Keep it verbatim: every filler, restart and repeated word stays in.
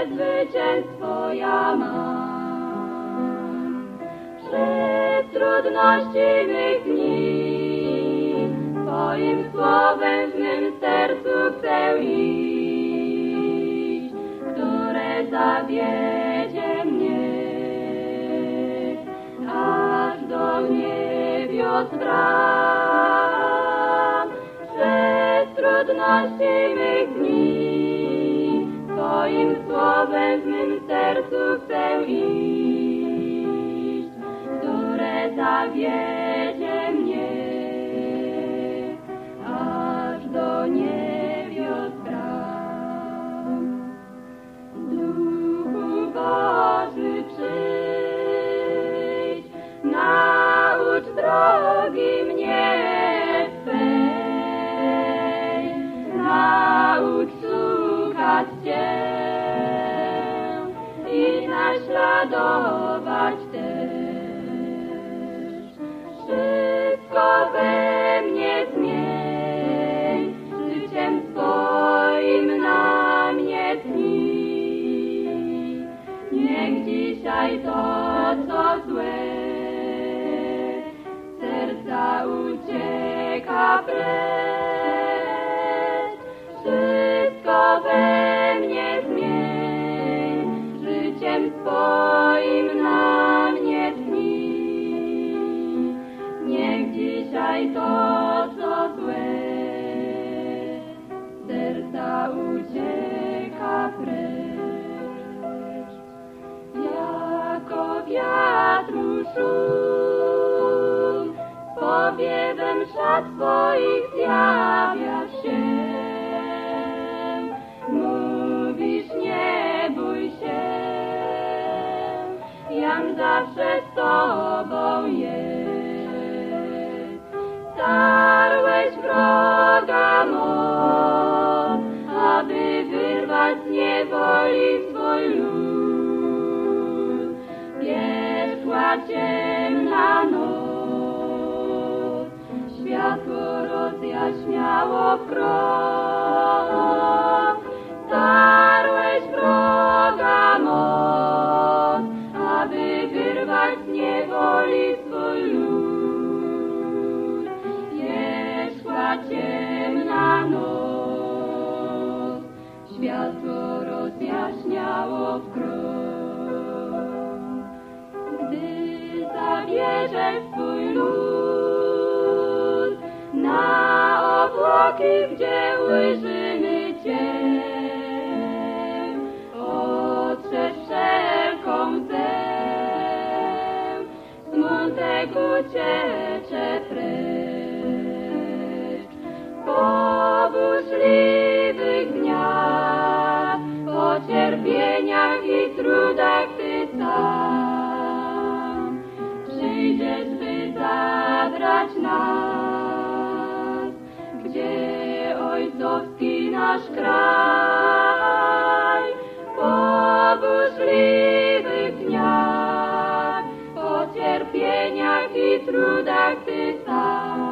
zwycięstwo ja mam. Przez trudności mych dni Twoim słowem w mym sercu chcę iść, które zawiedzie mnie aż do niebios bram. Przez trudności mych dni Twoim słowem w mym sercu chcę iść, które zawiedzie mnie aż do niebios bram. Duchu Boży, przyjdź, naucz drogi mnie Twej, naucz słuchać Cię i naśladować też. Wszystko we mnie zmień, życiem Twoim na mnie tchnij. Niech dzisiaj to, co złe, z serca ucieka precz. Wszystko we mnie zmień, życiem Twoim na mnie tchnij. Niech dzisiaj to, co złe, z serca ucieka precz. Jako wiatru szum, powiewem szat Twoich zjawiasz się. Mówisz, nie bój się, jam zawsze z Tobą jest. Starłeś wroga moc, aby wyrwać z niewoli swój lud. Wierzchła ciemna noc, światło rozjaśniało krok. Starłeś wroga moc, aby wyrwać z niewoli swój lud. Wierzchła ciemna noc, światło rozjaśniało krok. Gdy zabierzesz swój lud na obłoki, gdzie ujrzymy Cię, otrzesz wszelką zę, smutek uciecze precz. Po burzliwych dniach, po cierpieniach i trudach Ty sam przyjdziesz, by zabrać nas, gdzie ojcowski nasz kraj. Po burzliwych dniach, po cierpieniach i trudach Ty sam